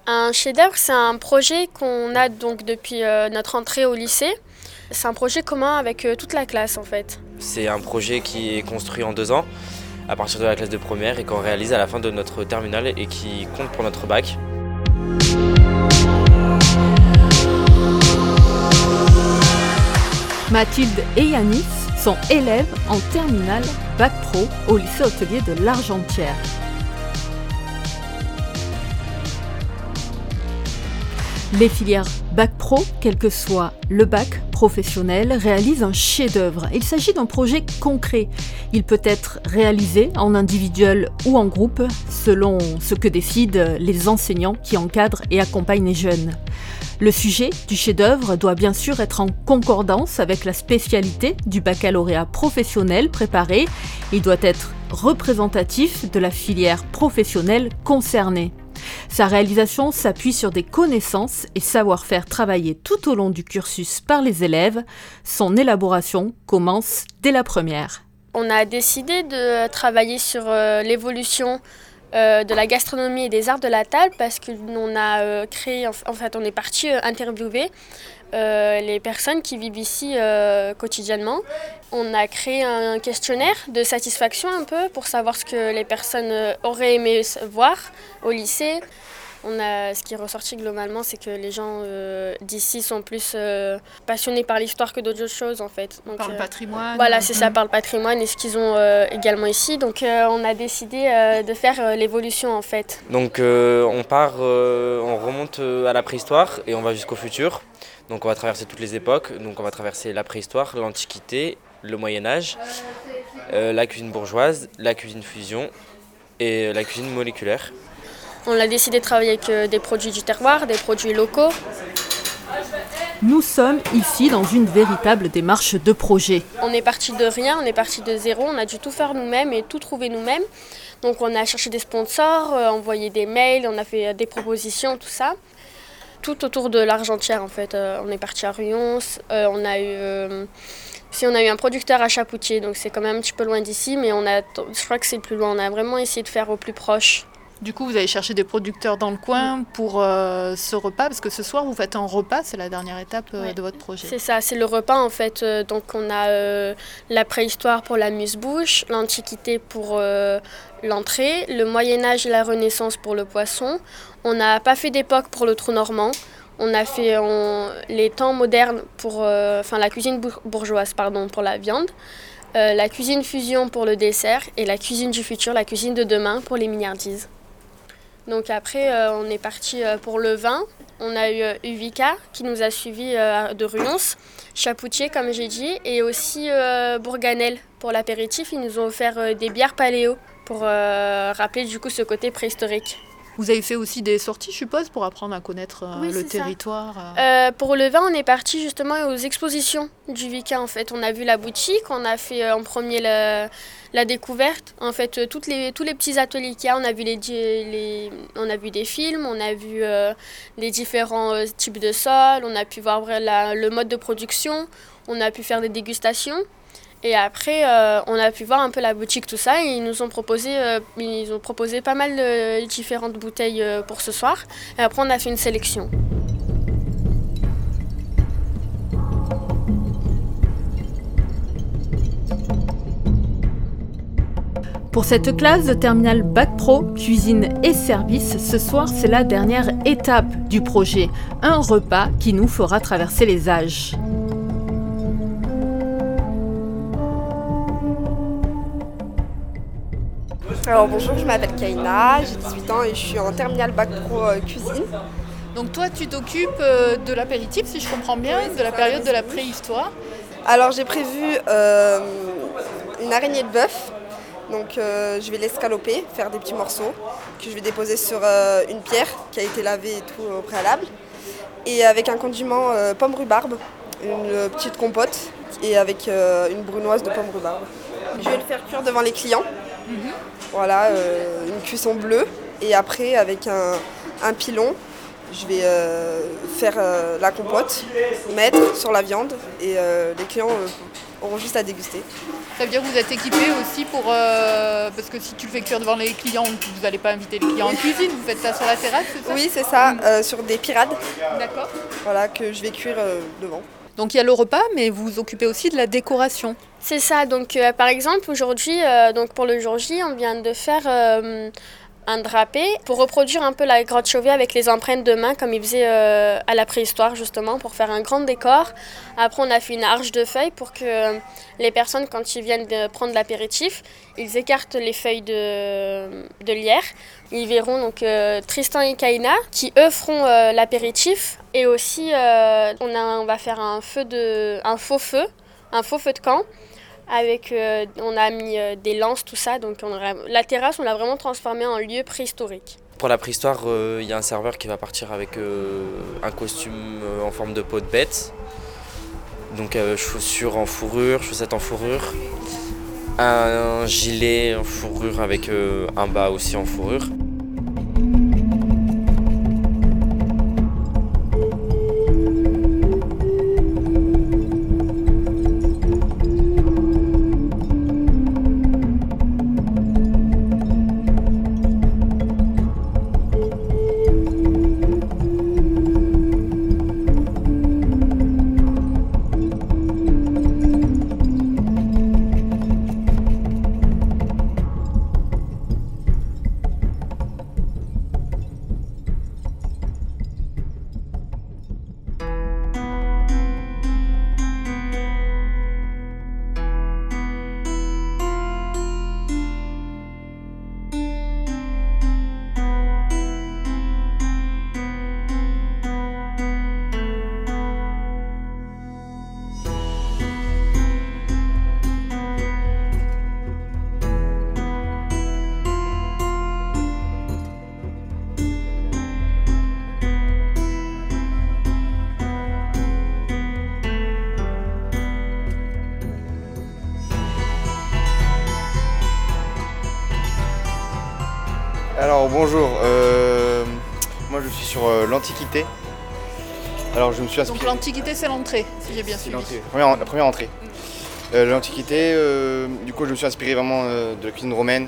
Un chef-d'œuvre, c'est un projet qu'on a donc depuis notre entrée au lycée. C'est un projet commun avec toute la classe en fait. C'est un projet qui est construit en 2 ans à partir de la classe de première et qu'on réalise à la fin de notre terminale et qui compte pour notre bac. Mathilde et Yanis sont élèves en terminale Bac Pro au lycée hôtelier de l'Argentière. Les filières Bac Pro, quel que soit le bac professionnel, réalisent un chef-d'œuvre. Il s'agit d'un projet concret. Il peut être réalisé en individuel ou en groupe, selon ce que décident les enseignants qui encadrent et accompagnent les jeunes. Le sujet du chef-d'œuvre doit bien sûr être en concordance avec la spécialité du baccalauréat professionnel préparé. Il doit être représentatif de la filière professionnelle concernée. Sa réalisation s'appuie sur des connaissances et savoir-faire travaillés tout au long du cursus par les élèves. Son élaboration commence dès la première. On a décidé de travailler sur l'évolution de la gastronomie et des arts de la table parce qu'on a créé, on est parti interviewer les personnes qui vivent ici quotidiennement. On a créé un questionnaire de satisfaction un peu pour savoir ce que les personnes auraient aimé voir au lycée. Ce qui est ressorti globalement, c'est que les gens d'ici sont plus passionnés par l'histoire que d'autres choses en fait. Donc, par le patrimoine. Voilà, c'est ça, par le patrimoine et ce qu'ils ont également ici. Donc on a décidé de faire l'évolution en fait. Donc on remonte à la préhistoire et on va jusqu'au futur. Donc on va traverser toutes les époques. Donc on va traverser la préhistoire, l'Antiquité, le Moyen-Âge, la cuisine bourgeoise, la cuisine fusion et la cuisine moléculaire. On a décidé de travailler avec des produits du terroir, des produits locaux. Nous sommes ici dans une véritable démarche de projet. On est parti de rien, on est parti de zéro, on a dû tout faire nous-mêmes et tout trouver nous-mêmes. Donc on a cherché des sponsors, envoyé des mails, on a fait des propositions, tout ça. Tout autour de l'Argentière en fait. On est parti à Ruyons, on a eu un producteur à Chapoutier, donc c'est quand même un petit peu loin d'ici, mais je crois que c'est le plus loin. On a vraiment essayé de faire au plus proche. Du coup, vous allez chercher des producteurs dans le coin pour ce repas, parce que ce soir, vous faites un repas, c'est la dernière étape de votre projet. C'est ça, c'est le repas en fait. Donc on a la préhistoire pour l'amuse-bouche, l'Antiquité pour l'entrée, le Moyen-Âge et la Renaissance pour le poisson. On n'a pas fait d'époque pour le trou normand. On a fait les temps modernes pour la cuisine bourgeoise pour la viande. La cuisine fusion pour le dessert et la cuisine du futur, la cuisine de demain pour les mignardises. Donc après, on est parti pour le vin. On a eu Uvika qui nous a suivis de Ruyons, Chapoutier comme j'ai dit, et aussi Bourganel pour l'apéritif. Ils nous ont offert des bières paléo pour rappeler du coup ce côté préhistorique. Vous avez fait aussi des sorties, je suppose, pour apprendre à connaître le territoire. Pour le vin, on est parti justement aux expositions du Vika. En fait, on a vu la boutique, on a fait en premier la découverte. En fait, tous les petits ateliers qu'il y a, on a vu on a vu des films, on a vu les différents types de sols, on a pu voir le mode de production, on a pu faire des dégustations. Et après, on a pu voir un peu la boutique, tout ça, et ils nous ont proposé, pas mal de différentes bouteilles pour ce soir. Et après, on a fait une sélection. Pour cette classe de terminale Bac Pro, cuisine et service, ce soir, c'est la dernière étape du projet. Un repas qui nous fera traverser les âges. Alors bonjour, je m'appelle Kaina, j'ai 18 ans et je suis en terminale Bac Pro cuisine. Donc toi, tu t'occupes de l'apéritif, si je comprends bien, Oui, de la période de la préhistoire. Alors j'ai prévu une araignée de bœuf, donc je vais l'escaloper, faire des petits morceaux que je vais déposer sur une pierre qui a été lavée et tout au préalable. Et avec un condiment pomme rhubarbe, une petite compote et avec une brunoise de pomme rhubarbe. Je vais le faire cuire devant les clients. Voilà, une cuisson bleue. Et après, avec un pilon, je vais faire la compote, mettre sur la viande et les clients auront juste à déguster. Ça veut dire que vous êtes équipé aussi pour... parce que si tu le fais cuire devant les clients, vous n'allez pas inviter les clients en cuisine, vous faites ça sur la terrasse, c'est ça? Oui, c'est ça, sur des pirades. D'accord. Voilà, que je vais cuire devant. Donc il y a le repas, mais vous vous occupez aussi de la décoration. C'est ça, donc par exemple aujourd'hui, donc pour le jour J, on vient de faire un drapé pour reproduire un peu la grotte Chauvet avec les empreintes de main comme ils faisaient à la préhistoire justement, pour faire un grand décor. Après on a fait une arche de feuilles pour que les personnes quand ils viennent de prendre l'apéritif, ils écartent les feuilles de lierre. Ils verront donc Tristan et Kaina qui eux feront l'apéritif et aussi on va faire un faux feu de camp. Avec, on a mis des lances, tout ça, donc la terrasse, on l'a vraiment transformée en lieu préhistorique. Pour la préhistoire, il y a un serveur qui va partir avec un costume en forme de peau de bête, donc chaussures en fourrure, chaussettes en fourrure, un gilet en fourrure avec un bas aussi en fourrure. Alors bonjour, moi je suis sur l'Antiquité. Alors je me suis inspiré. Donc l'Antiquité c'est l'entrée, si j'ai bien suivi. La première entrée. L'Antiquité, du coup je me suis inspiré vraiment de la cuisine romaine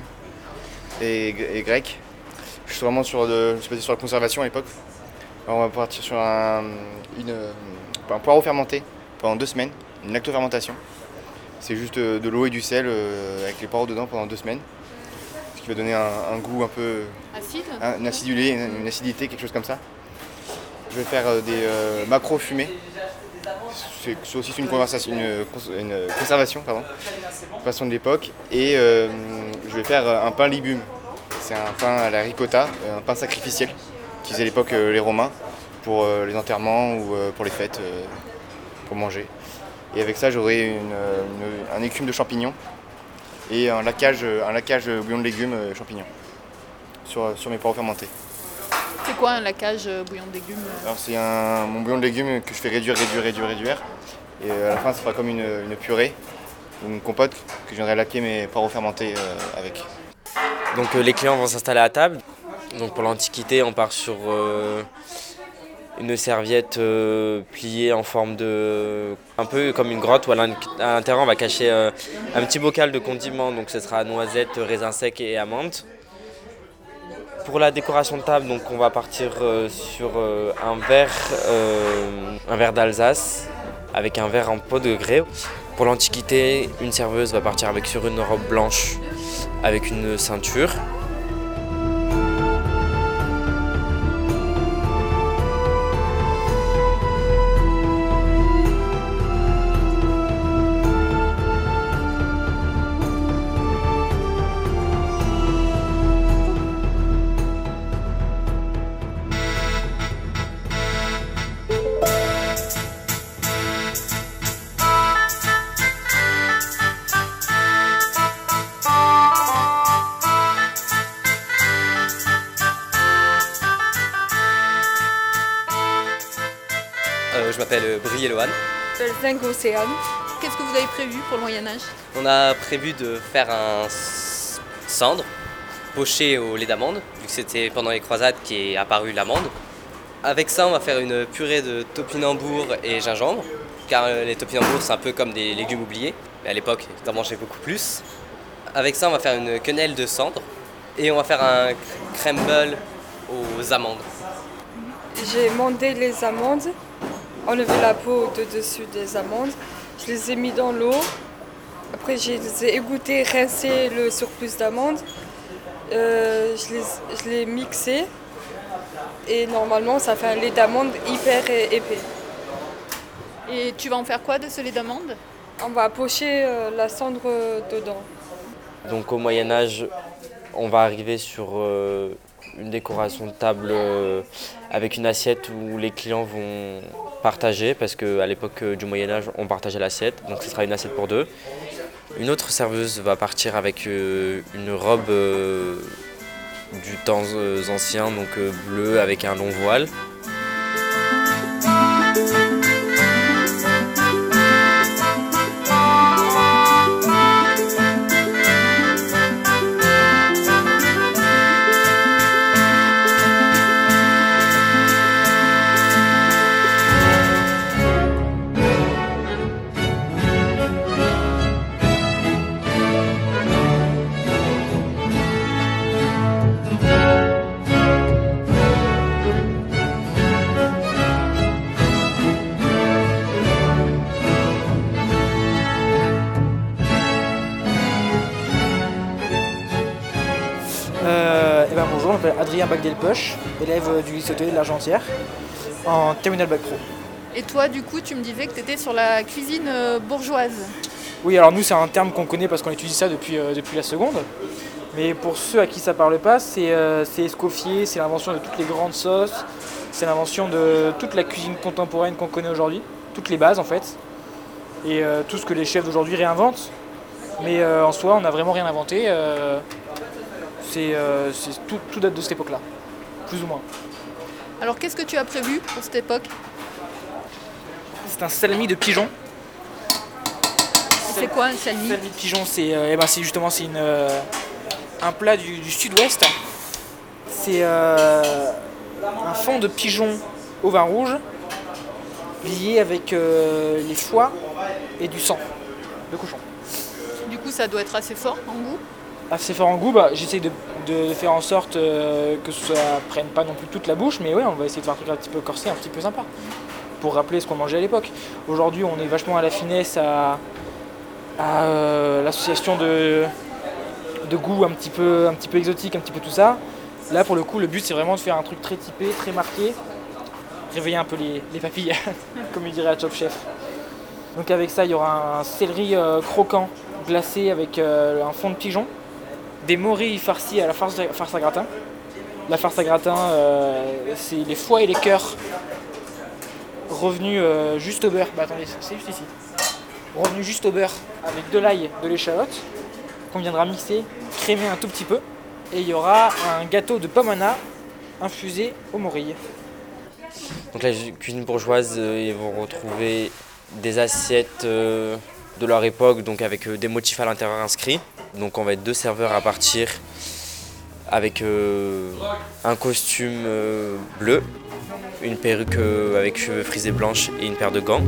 et grecque. Je suis vraiment je suis basé sur la conservation à l'époque. Alors on va partir sur un poireau fermenté pendant 2 semaines, une lactofermentation. C'est juste de l'eau et du sel avec les poireaux dedans pendant 2 semaines. Ce qui va donner un goût un peu acide, une acidulé, une acidité, quelque chose comme ça. Je vais faire des macros fumés. C'est aussi une conservation, façon de l'époque. Et je vais faire un pain légume. C'est un pain à la ricotta, un pain sacrificiel qu'ils faisaient à l'époque les Romains pour les enterrements ou pour les fêtes, pour manger. Et avec ça, j'aurai un écume de champignons et un laquage bouillon de légumes champignons sur mes poireaux fermentés. C'est quoi un laquage bouillon de légumes? Alors c'est mon bouillon de légumes que je fais réduire. Et à la fin, ça fera comme une purée ou une compote que je viendrai laquer mes poireaux fermentés avec. Donc les clients vont s'installer à table. Donc pour l'Antiquité, on part sur une serviette pliée en forme de... un peu comme une grotte où à l'intérieur on va cacher un petit bocal de condiments. Donc ce sera noisettes, raisins secs et amandes. Pour la décoration de table, donc on va partir sur un verre d'Alsace avec un verre en pot de grès. Pour l'Antiquité, une serveuse va partir sur une robe blanche avec une ceinture. Je m'appelle Brie Eloane. Qu'est-ce que vous avez prévu pour le Moyen-Âge? On a prévu de faire un cendre poché au lait d'amande, vu que c'était pendant les croisades qu'est apparue l'amande. Avec ça, on va faire une purée de topinambour et gingembre, car les topinambours c'est un peu comme des légumes oubliés. mais à l'époque, j'en mangeais beaucoup plus. Avec ça, on va faire une quenelle de cendre et on va faire un crumble aux amandes. J'ai mondé les amandes, enlevé la peau de dessus des amandes, je les ai mis dans l'eau. Après, je les ai égouttés, rincé le surplus d'amandes. Je l'ai mixé et normalement, ça fait un lait d'amande hyper épais. Et tu vas en faire quoi de ce lait d'amande? On va pocher la cendre dedans. Donc au Moyen-Âge, on va arriver sur une décoration de table avec une assiette où les clients vont partager, parce qu'à l'époque du Moyen-Âge, on partageait l'assiette, donc ce sera une assiette pour deux. Une autre serveuse va partir avec une robe du temps ancien, donc bleue avec un long voile. Bonjour, je m'appelle Adrien Bagdelpoche, élève du lycée hôtelier de l'Argentière, en terminale bac pro. Et toi, du coup, tu me disais que tu étais sur la cuisine bourgeoise. Oui, alors nous, c'est un terme qu'on connaît parce qu'on étudie ça depuis la seconde. Mais pour ceux à qui ça parle pas, c'est Escoffier, c'est l'invention de toutes les grandes sauces, c'est l'invention de toute la cuisine contemporaine qu'on connaît aujourd'hui, toutes les bases en fait, et tout ce que les chefs d'aujourd'hui réinventent. Mais en soi, on n'a vraiment rien inventé. Tout date de cette époque-là, plus ou moins. Alors qu'est-ce que tu as prévu pour cette époque? C'est un salami de pigeon. C'est quoi un salmi? Salami de pigeon, c'est un plat du sud-ouest. C'est un fond de pigeon au vin rouge, lié avec les foies et du sang de cochon. Du coup, ça doit être assez fort en goût? Assez fort en goût, j'essaie de faire en sorte que ça prenne pas non plus toute la bouche, mais ouais, on va essayer de faire un truc un petit peu corsé, un petit peu sympa, pour rappeler ce qu'on mangeait à l'époque. Aujourd'hui, on est vachement à la finesse, à l'association de goûts un petit peu exotiques, un petit peu tout ça. Là, pour le coup, le but, c'est vraiment de faire un truc très typé, très marqué, réveiller un peu les papilles, comme il dirait à Top Chef. Donc avec ça, il y aura un céleri croquant, glacé avec un fond de pigeon, des morilles farcies à la farce à gratin. La farce à gratin, c'est les foies et les cœurs revenus juste au beurre. Attendez, c'est juste ici. Revenus juste au beurre avec de l'ail, de l'échalote, qu'on viendra mixer, crémer un tout petit peu. Et il y aura un gâteau de pomme Anna infusé aux morilles. Donc la cuisine bourgeoise, ils vont retrouver des assiettes de leur époque, donc avec des motifs à l'intérieur inscrits. Donc on va être deux serveurs à partir avec un costume bleu, une perruque avec cheveux frisés blanches et une paire de gants.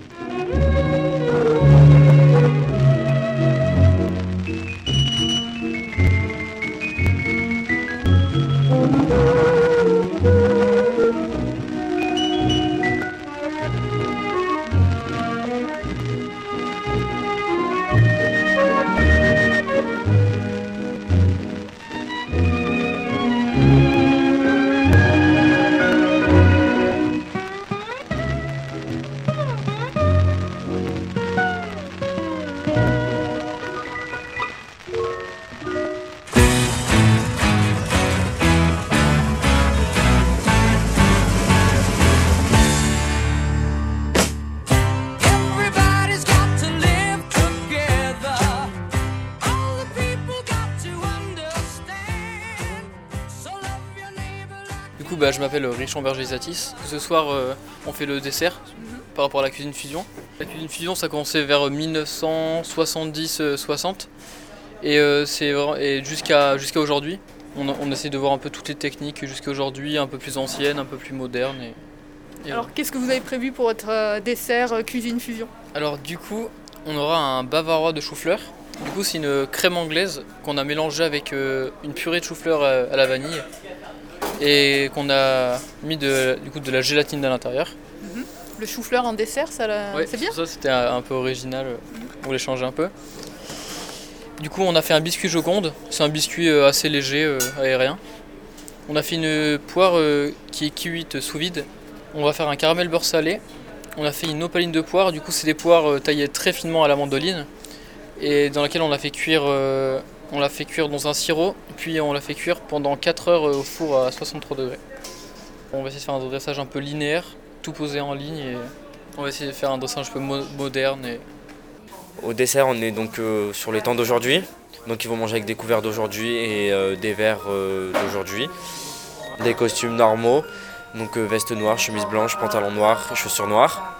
Je m'appelle Richon Berger-Zatis. Ce soir, on fait le dessert par rapport à la cuisine fusion. La cuisine fusion, ça a commencé vers 1970-60 et jusqu'à aujourd'hui. On essaie de voir un peu toutes les techniques jusqu'à aujourd'hui, un peu plus anciennes, un peu plus modernes. Alors, qu'est-ce que vous avez prévu pour votre dessert cuisine fusion? Alors, du coup, On aura un bavarois de chou-fleur. Du coup, c'est une crème anglaise qu'on a mélangée avec une purée de chou-fleur à la vanille et qu'on a mis de la gélatine à l'intérieur. Le chou-fleur en dessert, c'est bien. Ça, c'était un peu original. On voulait changer un peu. Du coup, on a fait un biscuit Joconde. C'est un biscuit assez léger, aérien. On a fait une poire qui est cuite sous vide. On va faire un caramel beurre salé. On a fait une opaline de poire. Du coup, c'est des poires taillées très finement à la mandoline et dans laquelle on l'a fait cuire dans un sirop. Puis on l'a fait cuire pendant 4 heures au four à 63 degrés. On va essayer de faire un dressage un peu linéaire, tout posé en ligne. Et on va essayer de faire un dressage un peu moderne. Au dessert, on est donc sur les temps d'aujourd'hui. Donc ils vont manger avec des couverts d'aujourd'hui et des verres d'aujourd'hui. Des costumes normaux, donc veste noire, chemise blanche, pantalon noir, chaussures noires.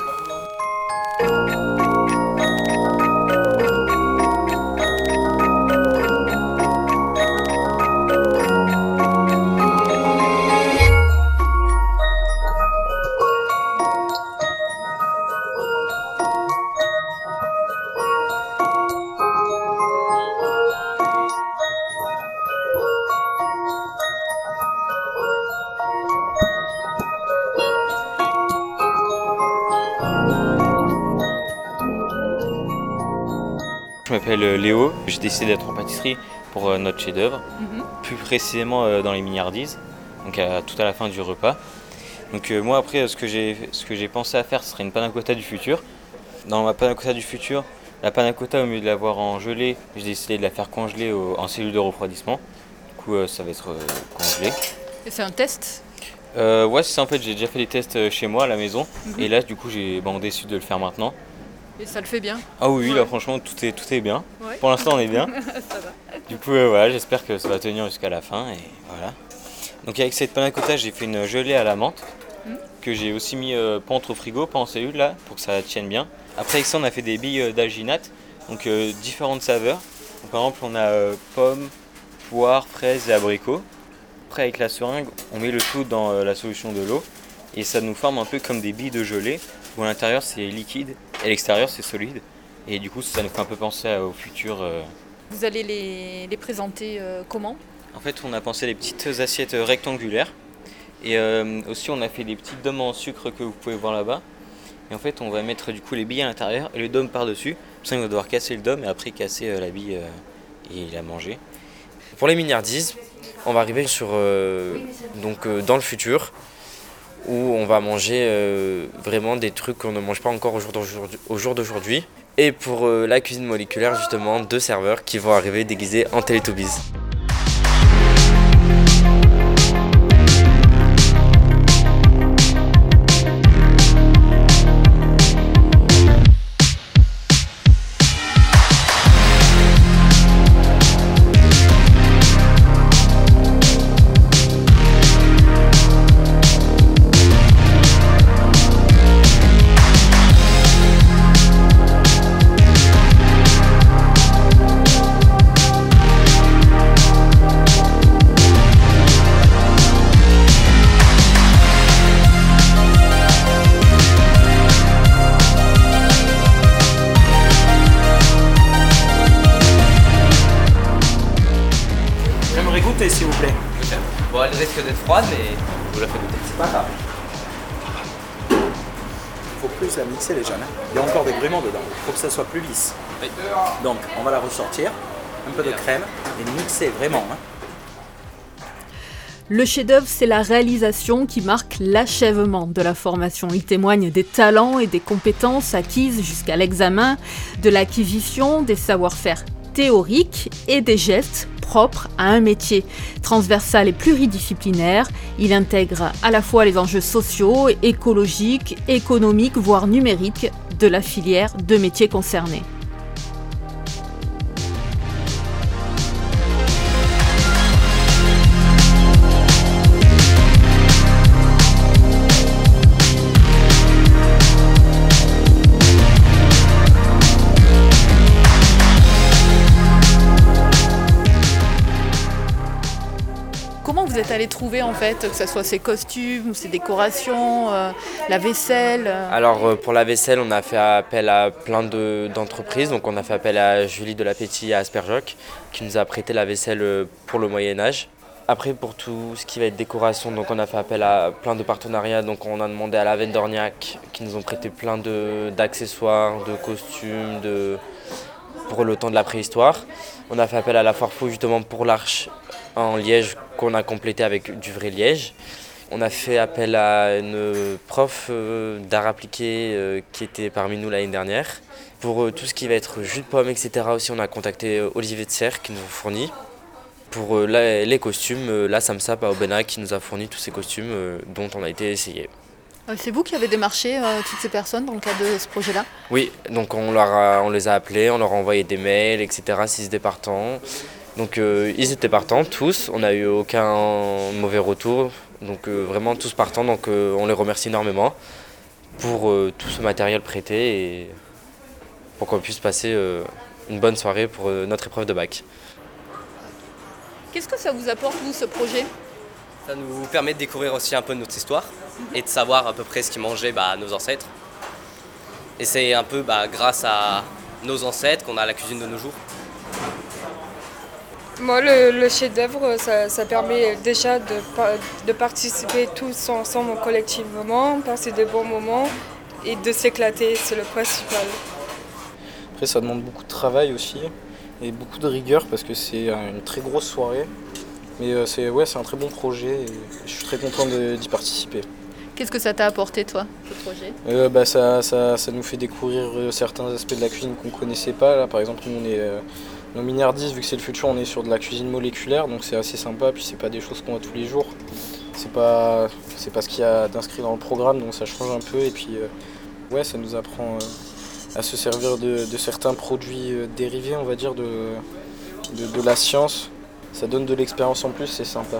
Je m'appelle Léo, j'ai décidé d'être en pâtisserie pour notre chef-d'œuvre, plus précisément dans les mignardises, donc tout à la fin du repas. Donc moi après ce que j'ai pensé à faire, ce serait une panna cotta du futur. Dans ma panna cotta du futur, la panna cotta au lieu de l'avoir en gelée, j'ai décidé de la faire congeler en cellule de refroidissement. Du coup ça va être congelé. Et c'est un test? Ouais c'est ça, en fait j'ai déjà fait des tests chez moi à la maison et là du coup j'ai décidé de le faire maintenant. Et ça le fait bien? Ah oui, là franchement tout est bien. Ouais. Pour l'instant on est bien. Ça va. Du coup voilà, j'espère que ça va tenir jusqu'à la fin et voilà. Donc avec cette panna cotta, j'ai fait une gelée à la menthe que j'ai aussi mis pas au frigo, pas en cellule là, pour que ça tienne bien. Après avec ça on a fait des billes d'alginate, donc différentes saveurs. Donc, par exemple on a pommes, poires, fraises et abricots. Après avec la seringue, on met le tout dans la solution de l'eau et ça nous forme un peu comme des billes de gelée où à l'intérieur c'est liquide et à l'extérieur c'est solide. Et du coup ça nous fait un peu penser au futur. Vous allez les présenter comment? En fait on a pensé à des petites assiettes rectangulaires et aussi on a fait des petites dômes en sucre que vous pouvez voir là-bas. Et en fait on va mettre du coup les billes à l'intérieur et le dôme par-dessus. Pour ça on va devoir casser le dôme et après casser la bille et la manger. Pour les mignardises, on va arriver sur dans le futur où on va manger vraiment des trucs qu'on ne mange pas encore au jour d'aujourd'hui. Et pour la cuisine moléculaire, justement, 2 serveurs qui vont arriver déguisés en Teletubbies. S'il vous plaît. Bon, elle risque d'être froide, mais vous la faites goûter. C'est pas grave. Il faut plus la mixer les jeunes. Il y a encore des gréements dedans. Il faut que ça soit plus lisse. Oui. Donc on va la ressortir. Un peu de crème et mixer vraiment. Le chef-d'œuvre, c'est la réalisation qui marque l'achèvement de la formation. Il témoigne des talents et des compétences acquises jusqu'à l'examen, de l'acquisition des savoir-faire théoriques et des gestes propre à un métier transversal et pluridisciplinaire. Il intègre à la fois les enjeux sociaux, écologiques, économiques, voire numériques de la filière de métiers concernés. vous êtes allé trouver en fait, que ce soit ces costumes, ces décorations, la vaisselle Alors pour la vaisselle, on a fait appel à plein d'entreprises. Donc on a fait appel à Julie Delapétie et à Asperjoc qui nous a prêté la vaisselle pour le Moyen-Âge. Après pour tout ce qui va être décoration, donc on a fait appel à plein de partenariats. Donc on a demandé à la Veine d'Orniac qui nous ont prêté plein d'accessoires, de costumes, pour le temps de la préhistoire. On a fait appel à la Foire Faux justement pour l'arche en liège qu'on a complété avec du vrai liège. On a fait appel à une prof d'art appliqué qui était parmi nous l'année dernière. Pour tout ce qui va être jus de pomme, etc. aussi, on a contacté Olivier de Serre qui nous a fourni. Pour les costumes, la Samsap à Aubenas qui nous a fourni tous ces costumes dont on a été essayé. C'est vous qui avez démarché toutes ces personnes dans le cadre de ce projet-là ? Oui, donc on les a appelés, on leur a envoyé des mails, etc. s'ils étaient partants. Donc ils étaient partants tous, on n'a eu aucun mauvais retour. Donc vraiment tous partants, donc on les remercie énormément pour tout ce matériel prêté et pour qu'on puisse passer une bonne soirée pour notre épreuve de bac. Qu'est-ce que ça vous apporte, vous, ce projet ? Ça nous permet de découvrir aussi un peu notre histoire et de savoir à peu près ce qu'ils mangeaient nos ancêtres. Et c'est un peu grâce à nos ancêtres qu'on a la cuisine de nos jours. Moi, le chef-d'œuvre, ça permet déjà de participer tous ensemble collectivement, passer de bons moments et de s'éclater, c'est le principal. Après, ça demande beaucoup de travail aussi et beaucoup de rigueur parce que c'est une très grosse soirée. Mais c'est un très bon projet et je suis très content d'y participer. Qu'est-ce que ça t'a apporté, toi, ce projet ? Ça nous fait découvrir certains aspects de la cuisine qu'on ne connaissait pas. Là, par exemple, nous, on est nos Minardis, vu que c'est le futur, on est sur de la cuisine moléculaire, donc c'est assez sympa. Puis c'est pas des choses qu'on a tous les jours. C'est pas ce qu'il y a d'inscrit dans le programme, donc ça change un peu. Et puis, ça nous apprend à se servir de certains produits dérivés, on va dire, de la science. Ça donne de l'expérience en plus, c'est sympa.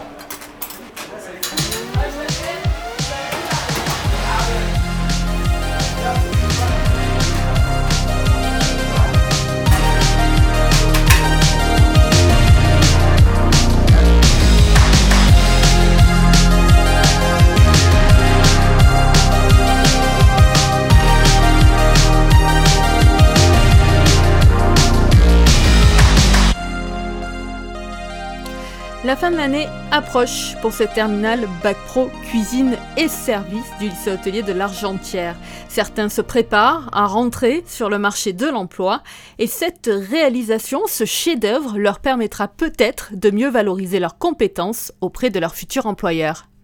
La fin de l'année approche pour ce terminal Bac Pro Cuisine et Services du lycée hôtelier de l'Argentière. Certains se préparent à rentrer sur le marché de l'emploi et cette réalisation, ce chef-d'œuvre, leur permettra peut-être de mieux valoriser leurs compétences auprès de leur futur employeur.